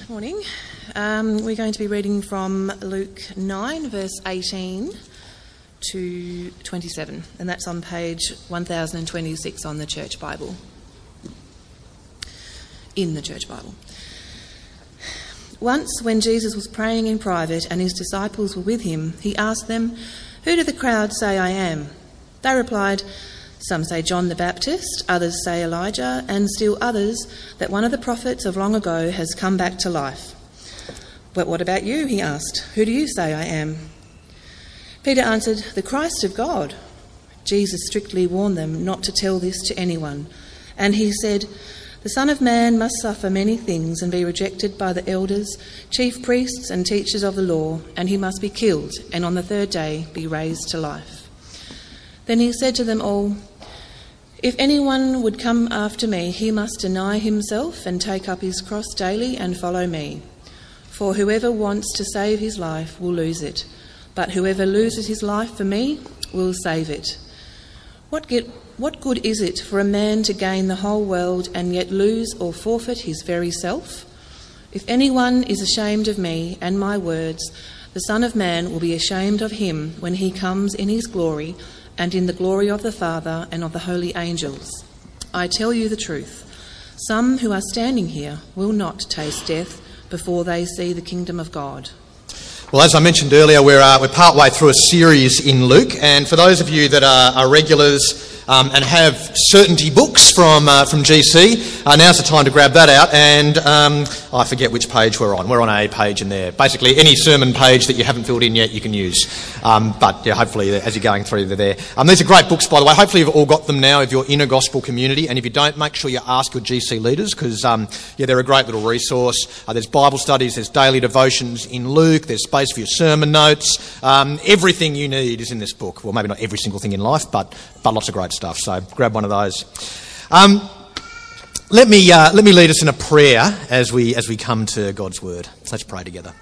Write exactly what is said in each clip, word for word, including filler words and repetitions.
Morning. Um, we're going to be reading from Luke nine, verse eighteen to twenty-seven, and that's on page one thousand twenty-six on the Church Bible. In the Church Bible. Once, when Jesus was praying in private and his disciples were with him, he asked them, "Who do the crowd say I am?" They replied, "Some say John the Baptist, others say Elijah, and still others that one of the prophets of long ago has come back to life." "But what about you?" he asked. "Who do you say I am?" Peter answered, "The Christ of God." Jesus strictly warned them not to tell this to anyone. And he said, "The Son of Man must suffer many things and be rejected by the elders, chief priests and teachers of the law, and he must be killed and on the third day be raised to life." Then he said to them all, "If anyone would come after me, he must deny himself and take up his cross daily and follow me. For whoever wants to save his life will lose it, but whoever loses his life for me will save it. What get, what good is it for a man to gain the whole world and yet lose or forfeit his very self? If anyone is ashamed of me and my words, the Son of Man will be ashamed of him when he comes in his glory and in the glory of the Father and of the holy angels. I tell you the truth, some who are standing here will not taste death before they see the kingdom of God." Well, as I mentioned earlier, we're uh, we're partway through a series in Luke, and for those of you that are, are regulars um, and have certainty books from uh, from G C, uh, now's the time to grab that out. And um, I forget which page we're on. We're on a page in there. Basically, any sermon page that you haven't filled in yet, you can use. Um, but yeah, hopefully, as you're going through, they're there. Um, these are great books, by the way. Hopefully, you've all got them now if you're in a gospel community. And if you don't, make sure you ask your G C leaders, because um, yeah, they're a great little resource. Uh, there's Bible studies, there's daily devotions in Luke, there's space for your sermon notes. Um, everything you need is in this book. Well, maybe not every single thing in life, but but lots of great stuff. So grab one of those. Um, let me uh, let me lead us in a prayer as we as we come to God's word. Let's pray together.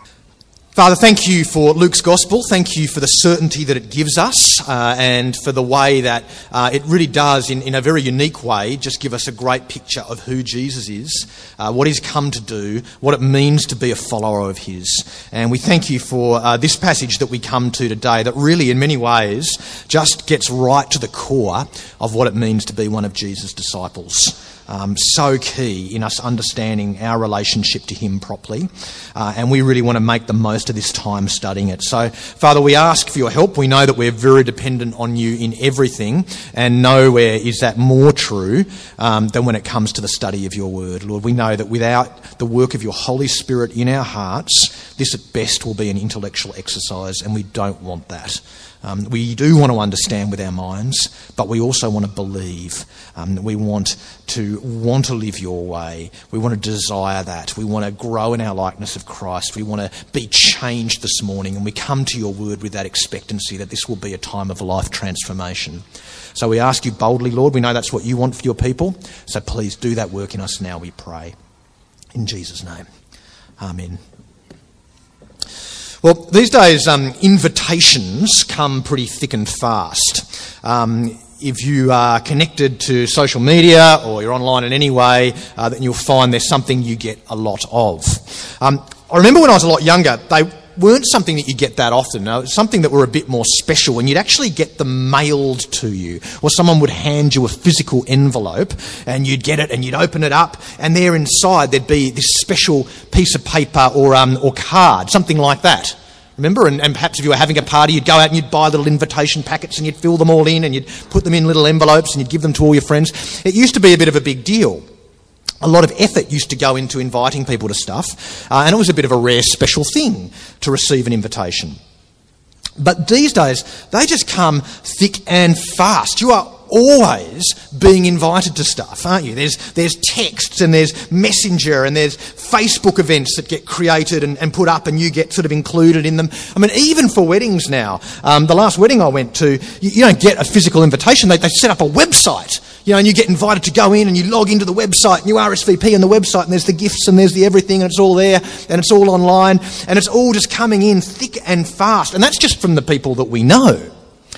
Father, thank you for Luke's gospel. Thank you for the certainty that it gives us uh, and for the way that uh, it really does, in, in a very unique way, just give us a great picture of who Jesus is, uh, what he's come to do, what it means to be a follower of his. And we thank you for uh, this passage that we come to today that really, in many ways, just gets right to the core of what it means to be one of Jesus' disciples. Um, so key in us understanding our relationship to him properly, uh, and we really want to make the most of this time studying it. So, Father, we ask for your help. We know that we're very dependent on you in everything, and nowhere is that more true um, than when it comes to the study of your word. Lord, we know that without the work of your Holy Spirit in our hearts, this at best will be an intellectual exercise, and we don't want that. Um, we do want to understand with our minds, but we also want to believe. Um, we want to want to live your way. We want to desire that. We want to grow in our likeness of Christ. We want to be changed this morning, and we come to your word with that expectancy that this will be a time of life transformation. So we ask you boldly, Lord, we know that's what you want for your people, so please do that work in us now, we pray. In Jesus' name, amen. Well, these days, um, invitations come pretty thick and fast. Um, if you are connected to social media or you're online in any way, uh, then you'll find there's something you get a lot of. Um, I remember when I was a lot younger, they weren't something that you get that often. No, it was something that were a bit more special, and you'd actually get them mailed to you, or someone would hand you a physical envelope and you'd get it and you'd open it up, and there inside there'd be this special piece of paper or um, or card, something like that. Remember? And, and perhaps if you were having a party, you'd go out and you'd buy little invitation packets and you'd fill them all in and you'd put them in little envelopes and you'd give them to all your friends. It used to be a bit of a big deal. A lot of effort used to go into inviting people to stuff, uh, and it was a bit of a rare, special thing to receive an invitation. But these days, they just come thick and fast. You are always being invited to stuff, aren't you? There's there's texts and there's Messenger and there's Facebook events that get created and, and put up, and you get sort of included in them. I mean, even for weddings now, um, the last wedding I went to, you, you don't get a physical invitation. They, they set up a website, you know, and you get invited to go in and you log into the website and you R S V P on the website, and there's the gifts and there's the everything, and it's all there and it's all online, and it's all just coming in thick and fast. And that's just from the people that we know.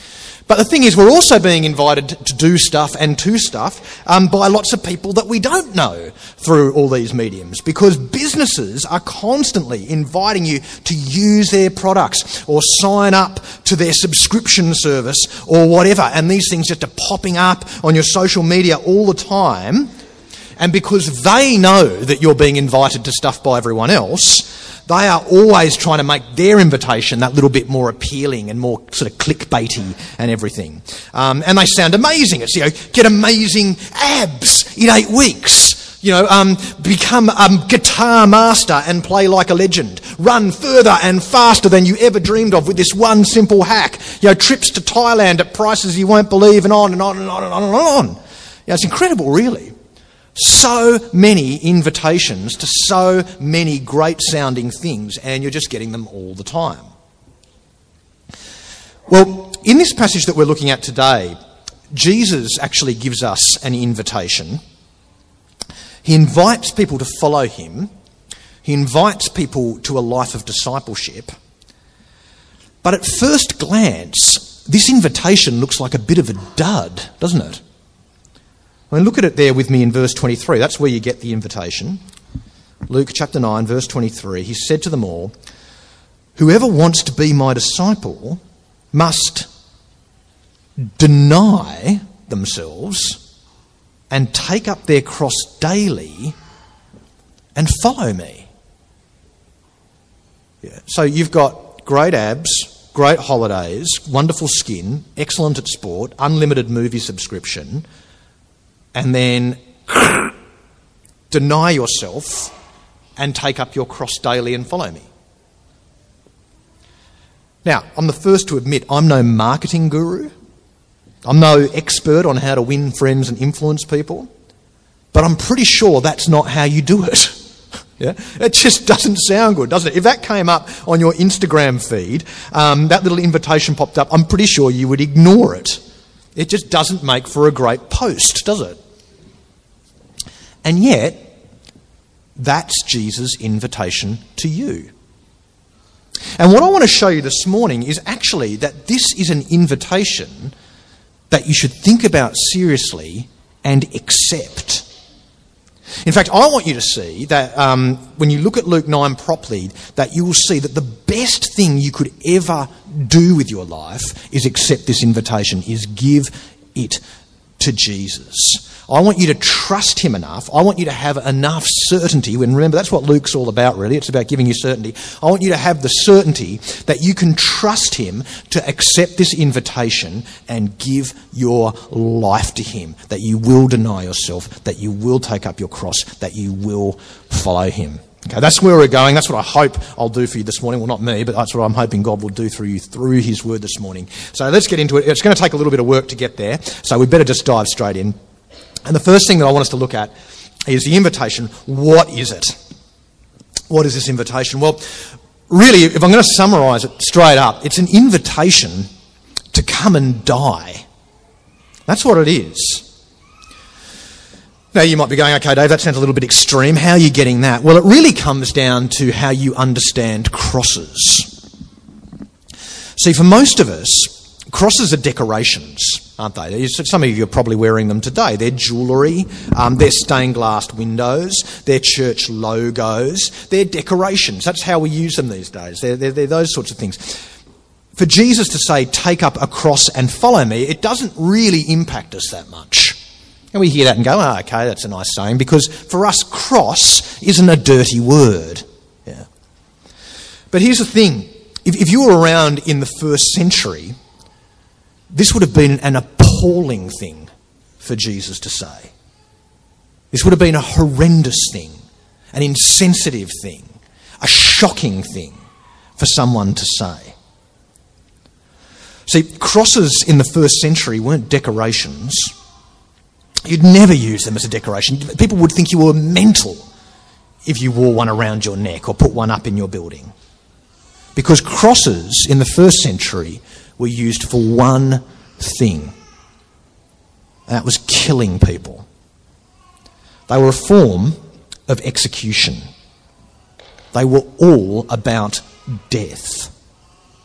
But the thing is, we're also being invited to do stuff and to stuff um, by lots of people that we don't know through all these mediums, because businesses are constantly inviting you to use their products or sign up to their subscription service or whatever. And these things just are popping up on your social media all the time. And because they know that you're being invited to stuff by everyone else, they are always trying to make their invitation that little bit more appealing and more sort of clickbaity and everything. Um, and they sound amazing. It's, you know, get amazing abs in eight weeks. You know, um, become a guitar master and play like a legend. Run further and faster than you ever dreamed of with this one simple hack. You know, trips to Thailand at prices you won't believe, and on and on and on and on and on. You know, it's incredible, really. So many invitations to so many great sounding things, and you're just getting them all the time. Well, in this passage that we're looking at today, Jesus actually gives us an invitation. He invites people to follow him. He invites people to a life of discipleship. But at first glance, this invitation looks like a bit of a dud, doesn't it? I mean, look at it there with me in verse twenty-three. That's where you get the invitation. Luke chapter nine, verse twenty-three. He said to them all, "Whoever wants to be my disciple must deny themselves and take up their cross daily and follow me." Yeah. So you've got great abs, great holidays, wonderful skin, excellent at sport, unlimited movie subscription, and then deny yourself and take up your cross daily and follow me. Now, I'm the first to admit I'm no marketing guru. I'm no expert on how to win friends and influence people. But I'm pretty sure that's not how you do it. Yeah? It just doesn't sound good, does it? If that came up on your Instagram feed, um, that little invitation popped up, I'm pretty sure you would ignore it. It just doesn't make for a great post, does it? And yet, that's Jesus' invitation to you. And what I want to show you this morning is actually that this is an invitation that you should think about seriously and accept. In fact, I want you to see that um, when you look at Luke nine properly, that you will see that the best thing you could ever do with your life is accept this invitation, is give it to Jesus. I want you to trust him enough. I want you to have enough certainty. And remember, that's what Luke's all about, really. It's about giving you certainty. I want you to have the certainty that you can trust him to accept this invitation and give your life to him, that you will deny yourself, that you will take up your cross, that you will follow him. Okay, that's where we're going. That's what I hope I'll do for you this morning. Well, not me, but that's what I'm hoping God will do through you through his word this morning. So let's get into it. It's going to take a little bit of work to get there, so we better just dive straight in. And the first thing that I want us to look at is the invitation. What is it? What is this invitation? Well, really, if I'm going to summarise it straight up, it's an invitation to come and die. That's what it is. Now, you might be going, okay, Dave, that sounds a little bit extreme. How are you getting that? Well, it really comes down to how you understand crosses. See, for most of us, crosses are decorations, aren't they? Some of you are probably wearing them today. They're jewellery, um, they're stained glass windows, they're church logos, they're decorations. That's how we use them these days. They're, they're, they're those sorts of things. For Jesus to say, take up a cross and follow me, it doesn't really impact us that much. And we hear that and go, oh, okay, that's a nice saying, because for us, cross isn't a dirty word. Yeah. But here's the thing. If, if you were around in the first century, this would have been an appalling thing for Jesus to say. This would have been a horrendous thing, an insensitive thing, a shocking thing for someone to say. See, crosses in the first century weren't decorations. You'd never use them as a decoration. People would think you were mental if you wore one around your neck or put one up in your building. Because crosses in the first century were used for one thing, and that was killing people. They were a form of execution. They were all about death.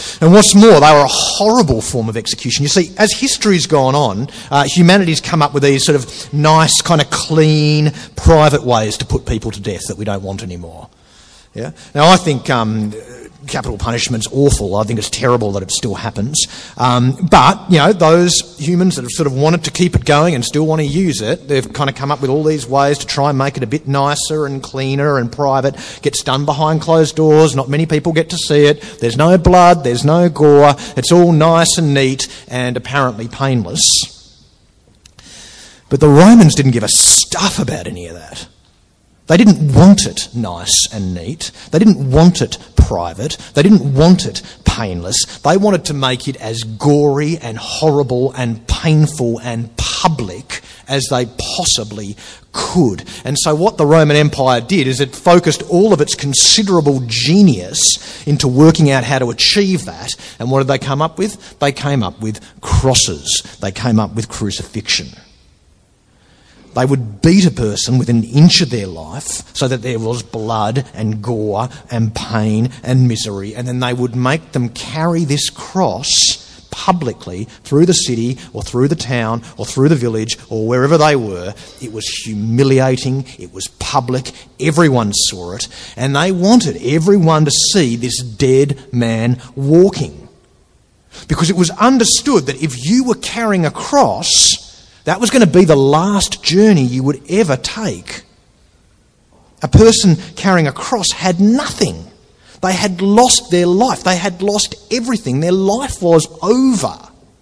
And what's more, they were a horrible form of execution. You see, as history's gone on, uh, humanity's come up with these sort of nice, kind of clean, private ways to put people to death that we don't want anymore. Yeah. Now, I think um, capital punishment's awful. I think it's terrible that it still happens. Um, but, you know, those humans that have sort of wanted to keep it going and still want to use it, they've kind of come up with all these ways to try and make it a bit nicer and cleaner and private. Gets done behind closed doors. Not many people get to see it. There's no blood. There's no gore. It's all nice and neat and apparently painless. But the Romans didn't give a stuff about any of that. They didn't want it nice and neat. They didn't want it private. They didn't want it painless. They wanted to make it as gory and horrible and painful and public as they possibly could. And so what the Roman Empire did is it focused all of its considerable genius into working out how to achieve that. And what did they come up with? They came up with crosses. They came up with crucifixion. They would beat a person within an inch of their life so that there was blood and gore and pain and misery, and then they would make them carry this cross publicly through the city or through the town or through the village or wherever they were. It was humiliating, it was public, everyone saw it, and they wanted everyone to see this dead man walking. Because it was understood that if you were carrying a cross, that was going to be the last journey you would ever take. A person carrying a cross had nothing. They had lost their life. They had lost everything. Their life was over.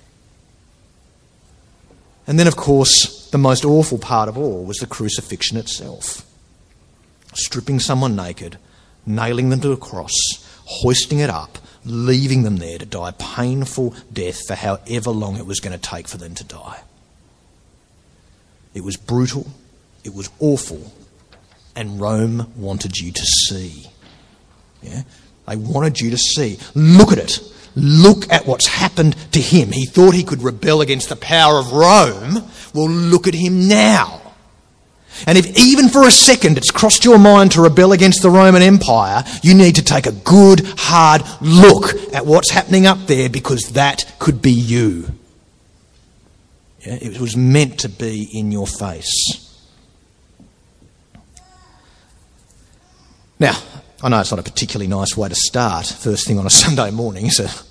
And then, of course, the most awful part of all was the crucifixion itself. Stripping someone naked, nailing them to a cross, hoisting it up, leaving them there to die a painful death for however long it was going to take for them to die. It was brutal, it was awful, and Rome wanted you to see. Yeah? They wanted you to see. Look at it. Look at what's happened to him. He thought he could rebel against the power of Rome. Well, look at him now. And if even for a second it's crossed your mind to rebel against the Roman Empire, you need to take a good, hard look at what's happening up there, because that could be you. Yeah, it was meant to be in your face. Now, I know it's not a particularly nice way to start first thing on a Sunday morning, is it?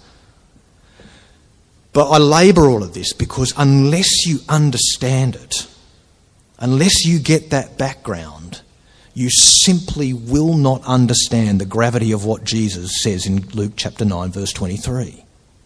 But I labour all of this because unless you understand it, unless you get that background, you simply will not understand the gravity of what Jesus says in Luke chapter nine, verse twenty-three.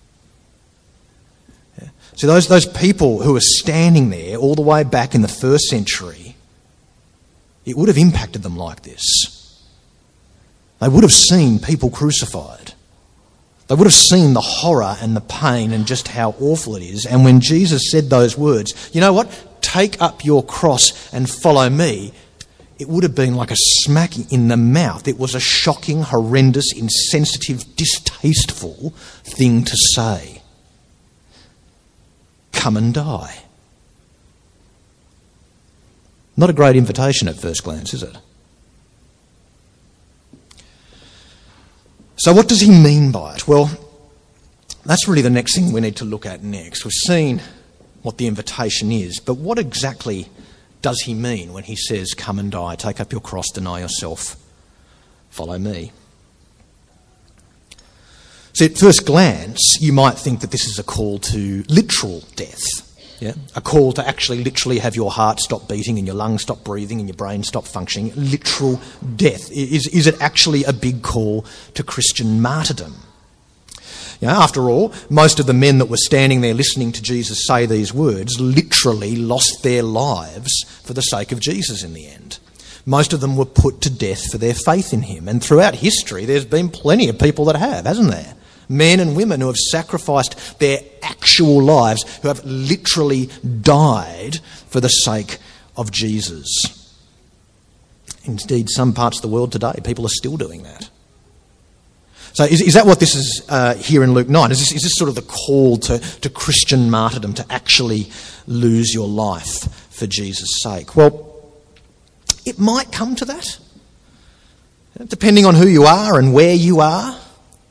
So those, those people who were standing there all the way back in the first century, it would have impacted them like this. They would have seen people crucified. They would have seen the horror and the pain and just how awful it is. And when Jesus said those words, you know what? Take up your cross and follow me. It would have been like a smack in the mouth. It was a shocking, horrendous, insensitive, distasteful thing to say. Come and die. Not a great invitation at first glance, is it? So what does he mean by it? Well, that's really the next thing we need to look at next. We've seen what the invitation is, but what exactly does he mean when he says, come and die, take up your cross, deny yourself, follow me? So at first glance, you might think that this is a call to literal death. Yeah? A call to actually literally have your heart stop beating and your lungs stop breathing and your brain stop functioning. Literal death. Is, is it actually a big call to Christian martyrdom? You know, after all, most of the men that were standing there listening to Jesus say these words literally lost their lives for the sake of Jesus in the end. Most of them were put to death for their faith in him. And throughout history, there's been plenty of people that have, hasn't there? Men and women who have sacrificed their actual lives, who have literally died for the sake of Jesus. Indeed, some parts of the world today, people are still doing that. So is, is that what this is uh, here in Luke nine? Is this, is this sort of the call to, to Christian martyrdom, to actually lose your life for Jesus' sake? Well, it might come to that, depending on who you are and where you are.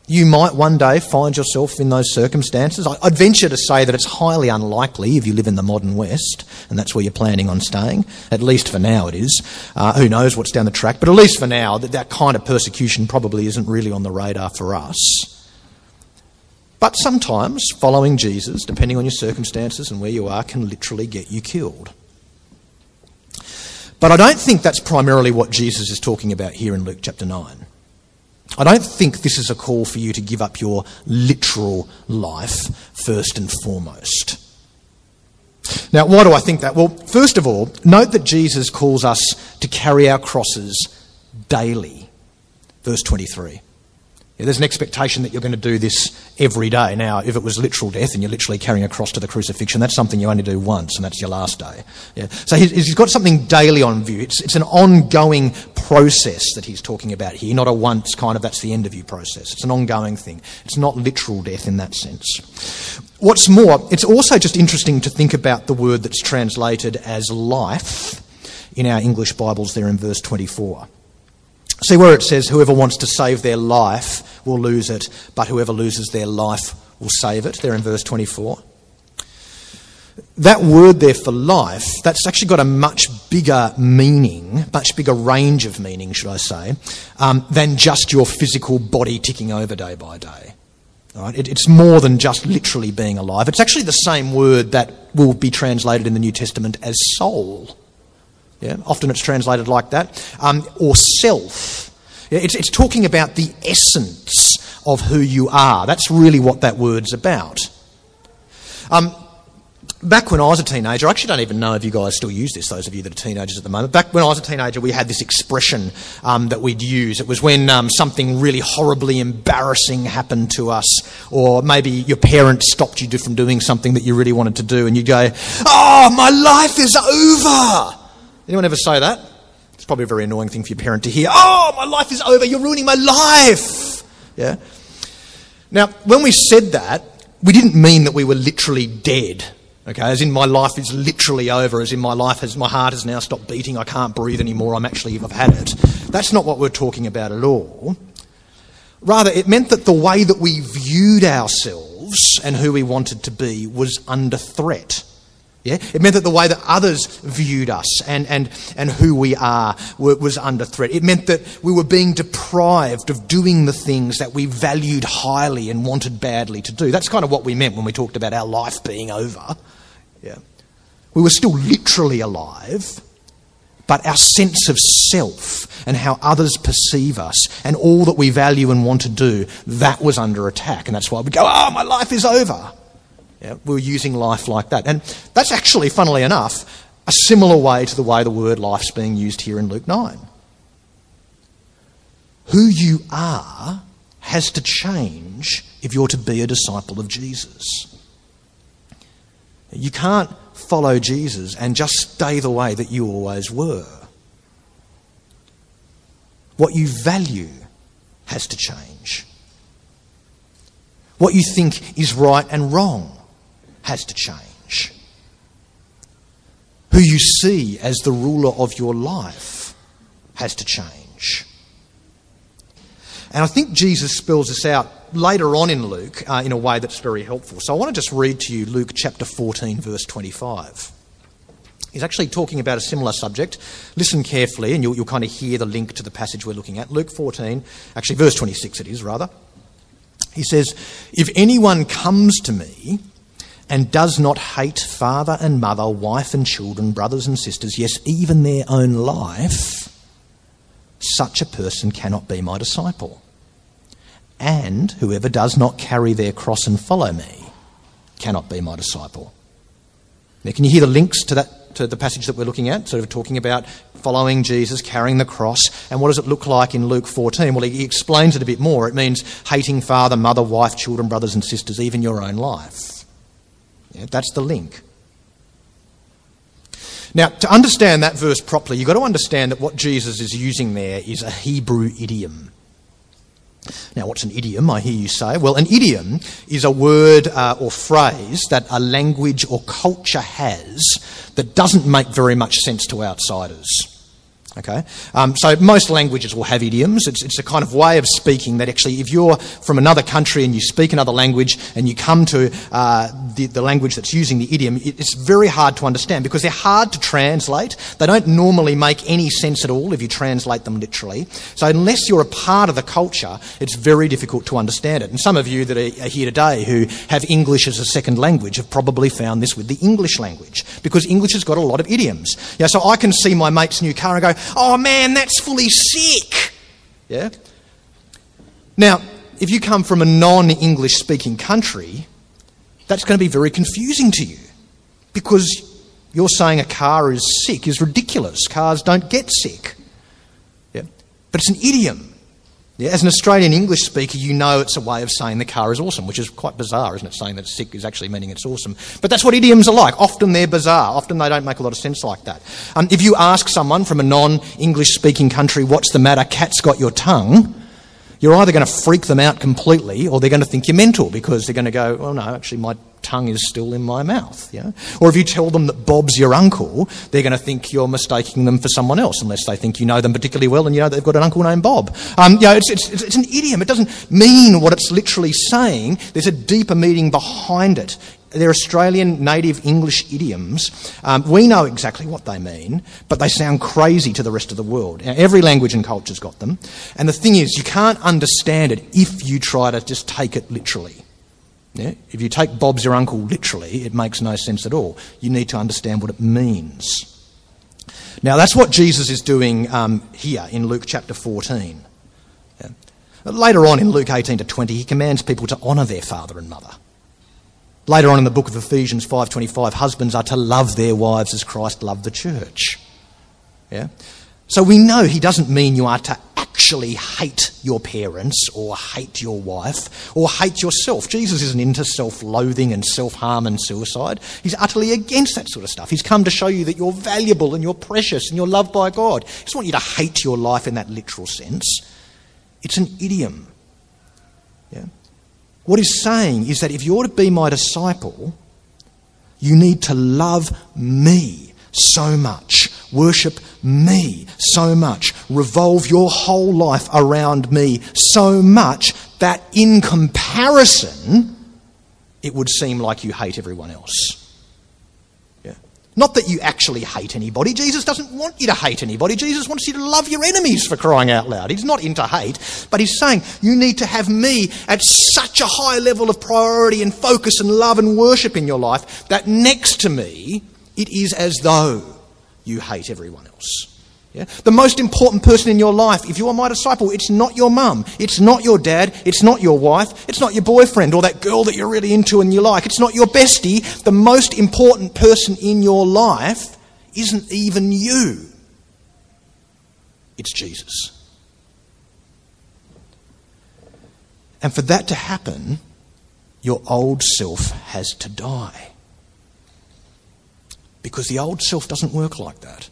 You might one day find yourself in those circumstances. I'd venture to say that it's highly unlikely if you live in the modern West, and that's where you're planning on staying. At least for now it is. Uh, who knows what's down the track, but at least for now, that, that kind of persecution probably isn't really on the radar for us. But sometimes following Jesus, depending on your circumstances and where you are, can literally get you killed. But I don't think that's primarily what Jesus is talking about here in Luke chapter nine. I don't think this is a call for you to give up your literal life first and foremost. Now, why do I think that? Well, first of all, note that Jesus calls us to carry our crosses daily. Verse twenty-three. Yeah, there's an expectation that you're going to do this every day. Now, if it was literal death and you're literally carrying a cross to the crucifixion, that's something you only do once, and that's your last day. Yeah. So he's, he's got something daily on view. It's, it's an ongoing process that he's talking about here, not a once kind of that's the end of you process. It's an ongoing thing. It's not literal death in that sense. What's more, it's also just interesting to think about the word that's translated as life in our English Bibles there in verse twenty-four. See where it says, whoever wants to save their life will lose it, but whoever loses their life will save it, there in verse twenty-four. That word there for life, that's actually got a much bigger meaning, much bigger range of meaning, should I say, um, than just your physical body ticking over day by day. All right? It, it's more than just literally being alive. It's actually the same word that will be translated in the New Testament as soul. Yeah, often it's translated like that. Um, or self. Yeah, it's, it's talking about the essence of who you are. That's really what that word's about. Um, back when I was a teenager, I actually don't even know if you guys still use this, those of you that are teenagers at the moment. Back when I was a teenager, we had this expression um, that we'd use. It was when um, something really horribly embarrassing happened to us, or maybe your parents stopped you from doing something that you really wanted to do, and you'd go, "Oh, my life is over!" Anyone ever say that? It's probably a very annoying thing for your parent to hear. "Oh, my life is over, you're ruining my life." Yeah. Now, when we said that, we didn't mean that we were literally dead. Okay, as in my life is literally over, as in my life has, my heart has now stopped beating, I can't breathe anymore, I'm actually, I've had it. That's not what we're talking about at all. Rather, it meant that the way that we viewed ourselves and who we wanted to be was under threat. Yeah? It meant that the way that others viewed us and, and, and who we are were, was under threat. It meant that we were being deprived of doing the things that we valued highly and wanted badly to do. That's kind of what we meant when we talked about our life being over. Yeah. We were still literally alive, but our sense of self and how others perceive us and all that we value and want to do, that was under attack. And that's why we go, "Oh, my life is over." Yeah, we were using life like that. And that's actually, funnily enough, a similar way to the way the word life's being used here in Luke nine. Who you are has to change if you're to be a disciple of Jesus. You can't follow Jesus and just stay the way that you always were. What you value has to change. What you think is right and wrong has to change. Who you see as the ruler of your life has to change. And I think Jesus spells this out later on in Luke uh, in a way that's very helpful. So I want to just read to you Luke chapter fourteen, verse twenty-five. He's actually talking about a similar subject. Listen carefully and you'll, you'll kind of hear the link to the passage we're looking at. Luke fourteen, actually verse twenty-six it is rather. He says, "If anyone comes to me and does not hate father and mother, wife and children, brothers and sisters, yes, even their own life, such a person cannot be my disciple. And whoever does not carry their cross and follow me cannot be my disciple." Now, can you hear the links to that, to the passage that we're looking at, sort of talking about following Jesus, carrying the cross, and what does it look like in Luke fourteen? Well, he explains it a bit more. It means hating father, mother, wife, children, brothers and sisters, even your own life. Yeah, that's the link. Now, to understand that verse properly, you've got to understand that what Jesus is using there is a Hebrew idiom. Now, what's an idiom, I hear you say? Well, an idiom is a word uh, or phrase that a language or culture has that doesn't make very much sense to outsiders. Okay, um, so most languages will have idioms. It's, it's a kind of way of speaking that actually, if you're from another country and you speak another language and you come to uh, the, the language that's using the idiom, it, it's very hard to understand because they're hard to translate. They don't normally make any sense at all if you translate them literally. So unless you're a part of the culture, it's very difficult to understand it. And some of you that are, are here today who have English as a second language have probably found this with the English language because English has got a lot of idioms. Yeah, so I can see my mate's new car and go, "Oh man, that's fully sick." Yeah. Now, if you come from a non-English speaking country, that's going to be very confusing to you because you're saying a car is sick is ridiculous. Cars don't get sick. Yeah. But it's an idiom. Yeah, as an Australian English speaker, you know it's a way of saying the car is awesome, which is quite bizarre, isn't it? Saying that it's sick is actually meaning it's awesome. But that's what idioms are like. Often they're bizarre. Often they don't make a lot of sense like that. Um, if you ask someone from a non-English speaking country, "What's the matter? Cat's got your tongue," you're either going to freak them out completely or they're going to think you're mental because they're going to go, "Well, no, actually my tongue is still in my mouth." Yeah? Or if you tell them that Bob's your uncle, they're going to think you're mistaking them for someone else unless they think you know them particularly well and you know they've got an uncle named Bob. Um, you know, it's, it's, it's an idiom. It doesn't mean what it's literally saying. There's a deeper meaning behind it. They're Australian native English idioms. Um, we know exactly what they mean, but they sound crazy to the rest of the world. Now, every language and culture's got them. And the thing is, you can't understand it if you try to just take it literally. Yeah? If you take Bob's your uncle literally, it makes no sense at all. You need to understand what it means. Now, that's what Jesus is doing um, here in Luke chapter fourteen. Yeah? Later on in Luke eighteen to twenty, he commands people to honour their father and mother. Later on in the book of Ephesians five twenty-five, husbands are to love their wives as Christ loved the church. Yeah? So we know he doesn't mean you are to actually hate your parents or hate your wife or hate yourself. Jesus isn't into self-loathing and self-harm and suicide. He's utterly against that sort of stuff. He's come to show you that you're valuable and you're precious and you're loved by God. He doesn't want you to hate your life in that literal sense. It's an idiom. Yeah? What he's saying is that if you're to be my disciple, you need to love me so much, worship me so much, revolve your whole life around me so much that in comparison, it would seem like you hate everyone else. Yeah. Not that you actually hate anybody. Jesus doesn't want you to hate anybody. Jesus wants you to love your enemies, for crying out loud. He's not into hate, but he's saying you need to have me at such a high level of priority and focus and love and worship in your life that next to me, it is as though you hate everyone else. Yeah? The most important person in your life, if you are my disciple, it's not your mum, it's not your dad, it's not your wife, it's not your boyfriend or that girl that you're really into and you like, it's not your bestie. The most important person in your life isn't even you. It's Jesus. And for that to happen, your old self has to die. Because the old self doesn't work like that.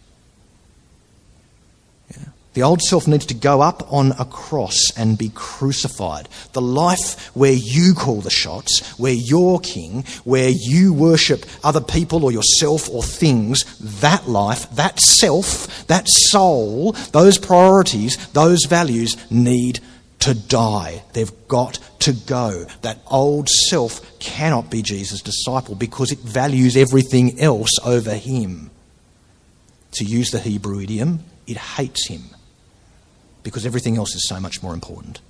Yeah. The old self needs to go up on a cross and be crucified. The life where you call the shots, where you're king, where you worship other people or yourself or things, that life, that self, that soul, those priorities, those values need to die. They've got to go. That old self cannot be Jesus' disciple because it values everything else over him. To use the Hebrew idiom, it hates him because everything else is so much more important.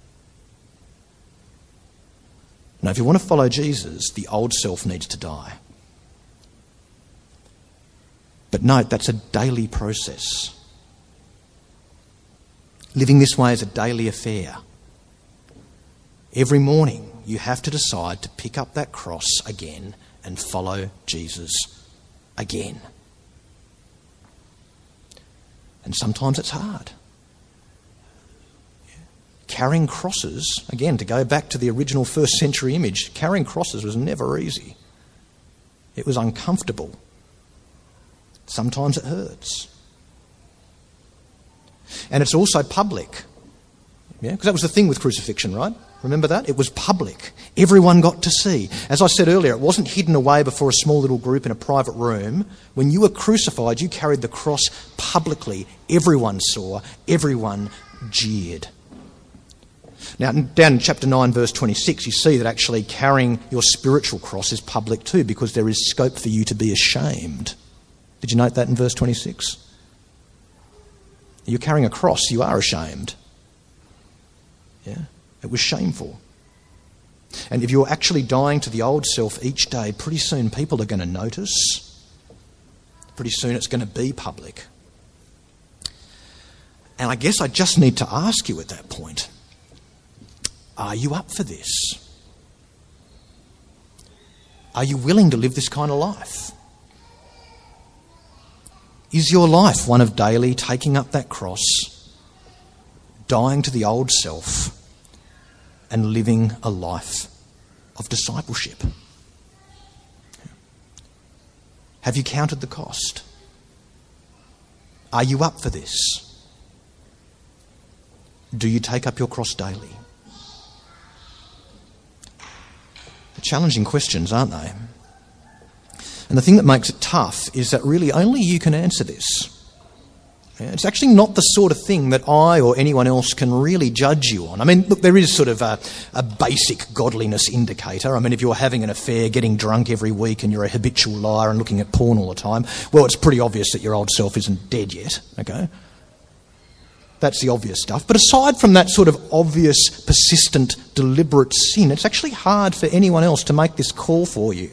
Now, if you want to follow Jesus, the old self needs to die. But note, that's a daily process. Living this way is a daily affair. Every morning you have to decide to pick up that cross again and follow Jesus again. And sometimes it's hard. Carrying crosses, again, to go back to the original first century image, carrying crosses was never easy. It was uncomfortable. Sometimes it hurts. And it's also public. Yeah, because that was the thing with crucifixion, right? Remember that? It was public. Everyone got to see. As I said earlier, it wasn't hidden away before a small little group in a private room. When you were crucified, you carried the cross publicly. Everyone saw. Everyone jeered. Now, down in chapter nine, verse twenty-six, you see that actually carrying your spiritual cross is public too, because there is scope for you to be ashamed. Did you note that in verse twenty-six? You're carrying a cross, you are ashamed. Yeah, it was shameful. And if you're actually dying to the old self each day, pretty soon people are going to notice. Pretty soon it's going to be public. And I guess I just need to ask you at that point, are you up for this? Are you willing to live this kind of life? Is your life one of daily taking up that cross, dying to the old self, and living a life of discipleship? Have you counted the cost? Are you up for this? Do you take up your cross daily? Challenging questions, aren't they? And the thing that makes it tough is that really only you can answer this. It's actually not the sort of thing that I or anyone else can really judge you on. I mean, look, there is sort of a, a basic godliness indicator. I mean, if you're having an affair, getting drunk every week, and you're a habitual liar and looking at porn all the time, well, it's pretty obvious that your old self isn't dead yet, okay? That's the obvious stuff. But aside from that sort of obvious, persistent, deliberate sin, it's actually hard for anyone else to make this call for you.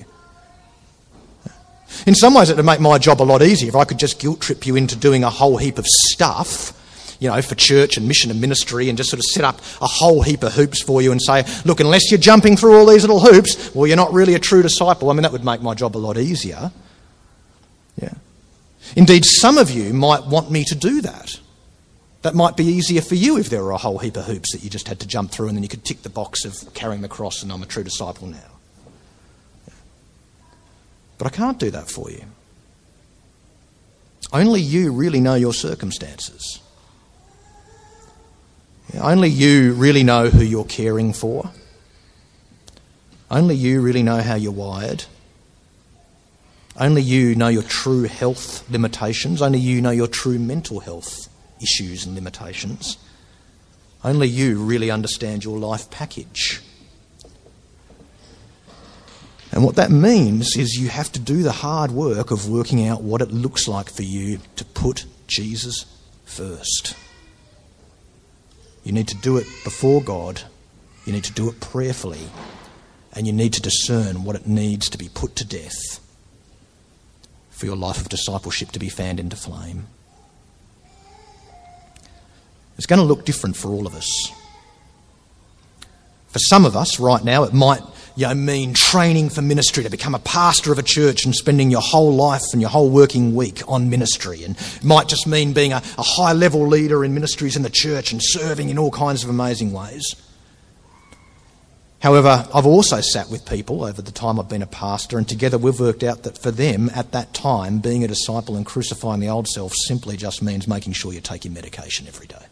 In some ways, it would make my job a lot easier if I could just guilt trip you into doing a whole heap of stuff, you know, for church and mission and ministry, and just sort of set up a whole heap of hoops for you and say, look, unless you're jumping through all these little hoops, well, you're not really a true disciple. I mean, that would make my job a lot easier. Yeah. Indeed, some of you might want me to do that. That might be easier for you if there were a whole heap of hoops that you just had to jump through, and then you could tick the box of carrying the cross and I'm a true disciple now. But I can't do that for you. Only you really know your circumstances. Only you really know who you're caring for. Only you really know how you're wired. Only you know your true health limitations. Only you know your true mental health issues and limitations. Only you really understand your life package. And what that means is you have to do the hard work of working out what it looks like for you to put Jesus first. You need to do it before God. You need to do it prayerfully. And you need to discern what it needs to be put to death for your life of discipleship to be fanned into flame. It's going to look different for all of us. For some of us right now, it might you know, mean training for ministry, to become a pastor of a church and spending your whole life and your whole working week on ministry. And it might just mean being a, a high-level leader in ministries in the church and serving in all kinds of amazing ways. However, I've also sat with people over the time I've been a pastor, and together we've worked out that for them, at that time, being a disciple and crucifying the old self simply just means making sure you take your medication every day.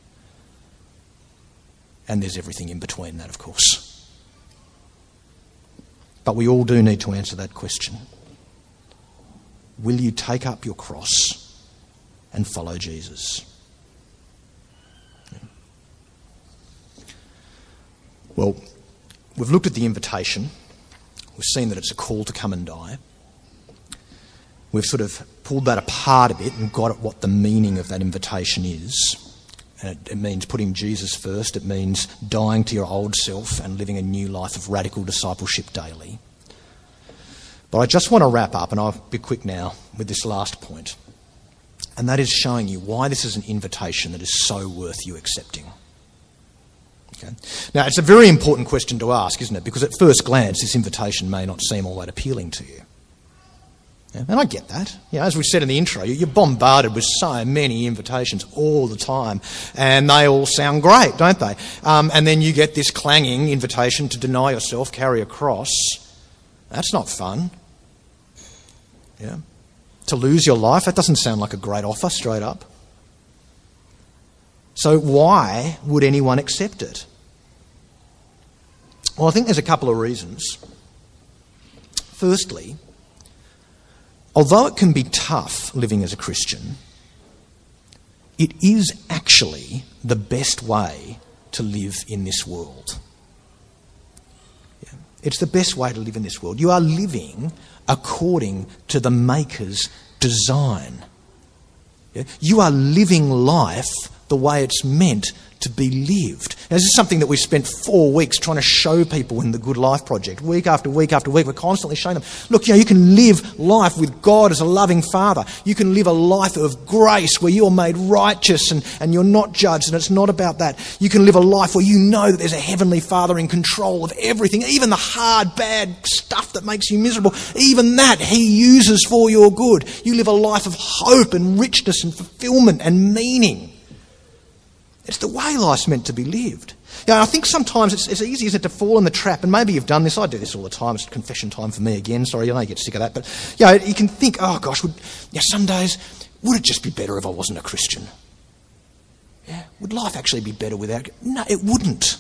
And there's everything in between that, of course. But we all do need to answer that question. Will you take up your cross and follow Jesus? Well, we've looked at the invitation. We've seen that it's a call to come and die. We've sort of pulled that apart a bit and got at what the meaning of that invitation is. And it, it means putting Jesus first. It means dying to your old self and living a new life of radical discipleship daily. But I just want to wrap up, and I'll be quick now with this last point. And that is showing you why this is an invitation that is so worth you accepting. Okay. Now, it's a very important question to ask, isn't it? Because at first glance, this invitation may not seem all that appealing to you. Yeah, and I get that. You know, as we said in the intro, you're bombarded with so many invitations all the time, and they all sound great, don't they? Um, and then you get this clanging invitation to deny yourself, carry a cross. That's not fun. Yeah. To lose your life, that doesn't sound like a great offer, straight up. So why would anyone accept it? Well, I think there's a couple of reasons. Firstly, although it can be tough living as a Christian, it is actually the best way to live in this world. Yeah. It's the best way to live in this world. You are living according to the Maker's design. Yeah. You are living life the way it's meant to be lived. Now, this is something that we've spent four weeks trying to show people in the Good Life Project. Week after week after week, we're constantly showing them, look, you know, you can live life with God as a loving Father. You can live a life of grace where you're made righteous and, and you're not judged, and it's not about that. You can live a life where you know that there's a Heavenly Father in control of everything, even the hard, bad stuff that makes you miserable. Even that He uses for your good. You live a life of hope and richness and fulfilment and meaning. It's the way life's meant to be lived. Yeah, I think sometimes it's, it's easy, isn't it, to fall in the trap, and maybe you've done this. I do this all the time. It's confession time for me again. Sorry, I know you get sick of that. But yeah, you can think, oh gosh, would, yeah, some days, would it just be better if I wasn't a Christian? Yeah, would life actually be better without? No, it wouldn't.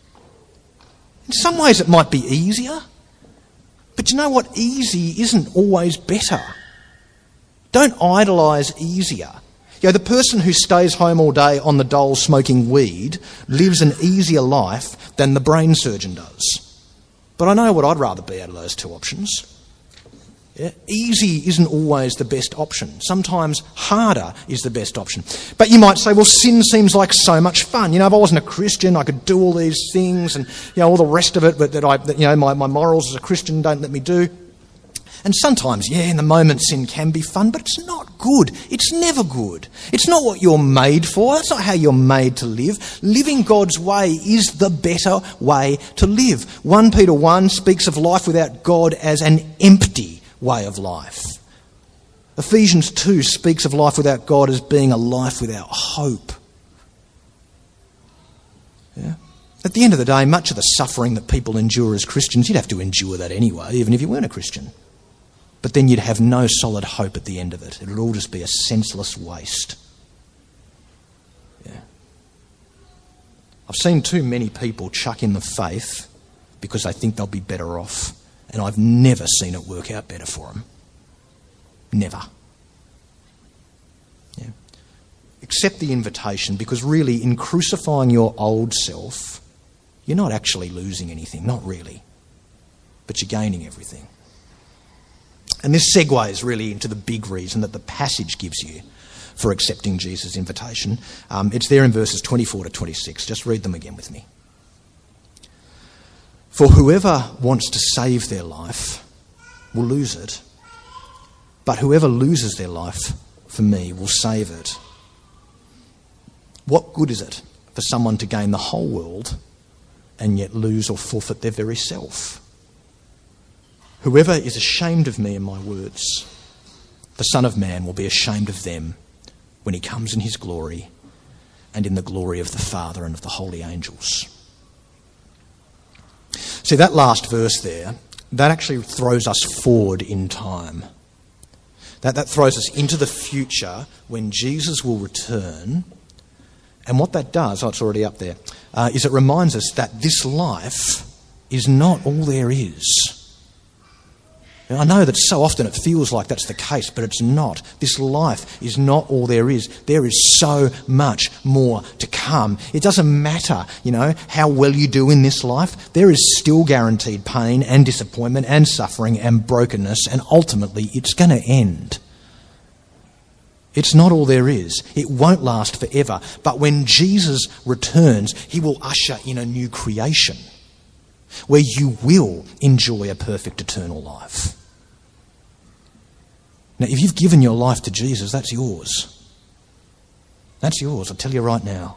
In some ways it might be easier, but you know what? Easy isn't always better. Don't idolise easier. You know, the person who stays home all day on the dole smoking weed lives an easier life than the brain surgeon does. But I know what I'd rather be out of those two options. Yeah? Easy isn't always the best option. Sometimes harder is the best option. But you might say, well, sin seems like so much fun. You know, if I wasn't a Christian, I could do all these things and, you know, all the rest of it, but that I, that, you know, my, my morals as a Christian don't let me do. And sometimes, yeah, in the moment sin can be fun, but it's not good. It's never good. It's not what you're made for. That's not how you're made to live. Living God's way is the better way to live. First Peter one speaks of life without God as an empty way of life. Ephesians two speaks of life without God as being a life without hope. Yeah. At the end of the day, much of the suffering that people endure as Christians, you'd have to endure that anyway, even if you weren't a Christian. But then you'd have no solid hope at the end of it. It would all just be a senseless waste. Yeah. I've seen too many people chuck in the faith because they think they'll be better off. And I've never seen it work out better for them. Never. Yeah. Accept the invitation, because really in crucifying your old self, you're not actually losing anything. Not really. But you're gaining everything. And this segues really into the big reason that the passage gives you for accepting Jesus' invitation. Um, it's there in verses twenty-four to twenty-six. Just read them again with me. For whoever wants to save their life will lose it, but whoever loses their life for me will save it. What good is it for someone to gain the whole world and yet lose or forfeit their very self? Whoever is ashamed of me and my words, the Son of Man will be ashamed of them when he comes in his glory and in the glory of the Father and of the holy angels. See, that last verse there, that actually throws us forward in time. That, that throws us into the future when Jesus will return. And what that does, oh, it's already up there, uh, is it reminds us that this life is not all there is. I know that so often it feels like that's the case, but it's not. This life is not all there is. There is so much more to come. It doesn't matter, you know, how well you do in this life. There is still guaranteed pain and disappointment and suffering and brokenness, and ultimately it's going to end. It's not all there is. It won't last forever. But when Jesus returns, he will usher in a new creation where you will enjoy a perfect eternal life. Now, if you've given your life to Jesus, that's yours. That's yours, I'll tell you right now.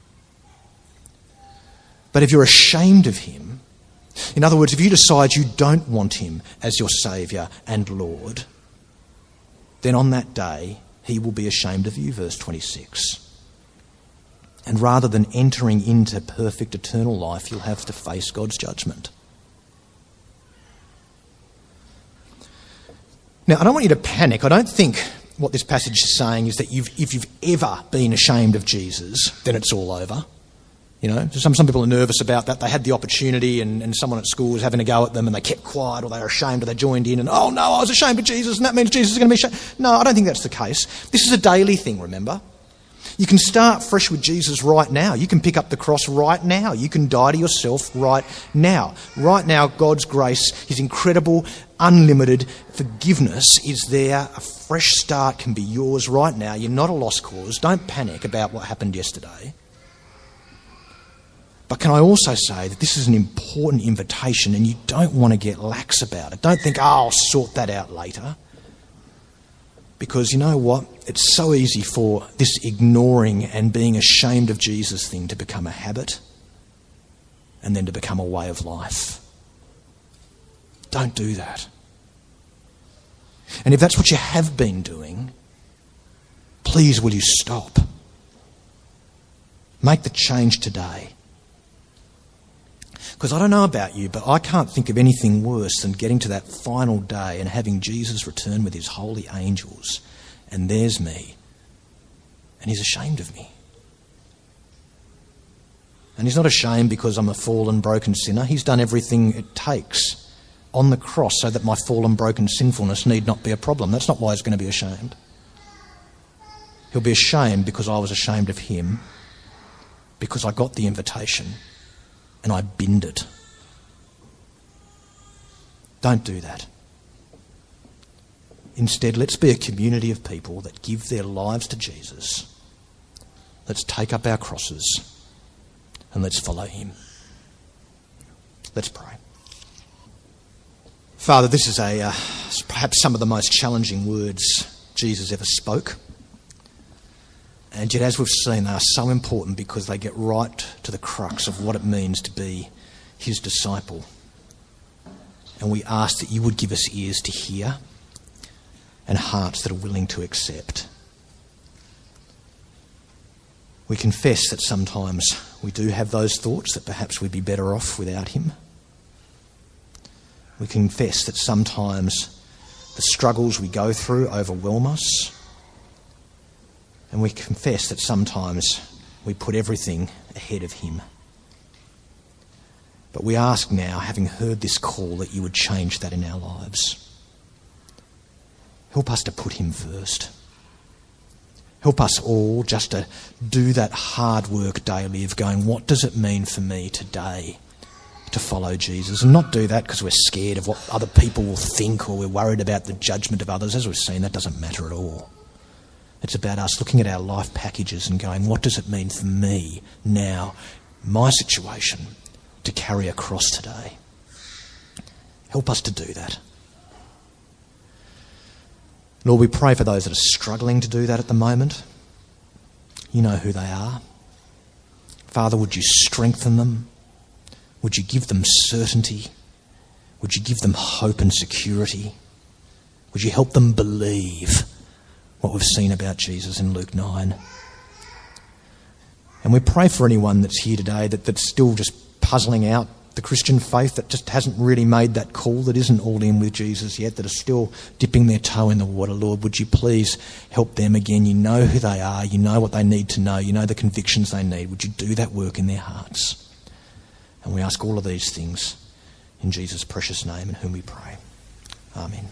But if you're ashamed of him, in other words, if you decide you don't want him as your Saviour and Lord, then on that day, he will be ashamed of you, verse twenty-six. And rather than entering into perfect eternal life, you'll have to face God's judgment. Now, I don't want you to panic. I don't think what this passage is saying is that you've, if you've ever been ashamed of Jesus, then it's all over. You know, some, some people are nervous about that. They had the opportunity and, and someone at school was having a go at them and they kept quiet, or they were ashamed, or they joined in and, oh no, I was ashamed of Jesus and that means Jesus is going to be ashamed. No, I don't think that's the case. This is a daily thing, remember? You can start fresh with Jesus right now. You can pick up the cross right now. You can die to yourself right now. Right now, God's grace, his incredible, unlimited forgiveness is there. A fresh start can be yours right now. You're not a lost cause. Don't panic about what happened yesterday. But can I also say that this is an important invitation and you don't want to get lax about it. Don't think, oh, I'll sort that out later. Because you know what? It's so easy for this ignoring and being ashamed of Jesus thing to become a habit and then to become a way of life. Don't do that. And if that's what you have been doing, please will you stop? Make the change today. Because I don't know about you, but I can't think of anything worse than getting to that final day and having Jesus return with his holy angels, and there's me, and he's ashamed of me. And he's not ashamed because I'm a fallen, broken sinner. He's done everything it takes on the cross so that my fallen, broken sinfulness need not be a problem. That's not why he's going to be ashamed. He'll be ashamed because I was ashamed of him, because I got the invitation and I binned it. Don't do that. Instead, let's be a community of people that give their lives to Jesus. Let's take up our crosses and let's follow him. Let's pray. Father, this is a uh, perhaps some of the most challenging words Jesus ever spoke. And yet, as we've seen, they are so important because they get right to the crux of what it means to be his disciple. And we ask that you would give us ears to hear and hearts that are willing to accept. We confess that sometimes we do have those thoughts that perhaps we'd be better off without him. We confess that sometimes the struggles we go through overwhelm us. And we confess that sometimes we put everything ahead of him. But we ask now, having heard this call, that you would change that in our lives. Help us to put him first. Help us all just to do that hard work daily of going, what does it mean for me today to follow Jesus? And not do that because we're scared of what other people will think, or we're worried about the judgment of others. As we've seen, that doesn't matter at all. It's about us looking at our life packages and going, what does it mean for me now, my situation, to carry a cross today? Help us to do that. Lord, we pray for those that are struggling to do that at the moment. You know who they are. Father, would you strengthen them? Would you give them certainty? Would you give them hope and security? Would you help them believe what we've seen about Jesus in Luke nine? And we pray for anyone that's here today that, that's still just puzzling out the Christian faith, that just hasn't really made that call, that isn't all in with Jesus yet, that are still dipping their toe in the water. Lord, would you please help them again? You know who they are. You know what they need to know. You know the convictions they need. Would you do that work in their hearts? And we ask all of these things in Jesus' precious name, in whom we pray. Amen.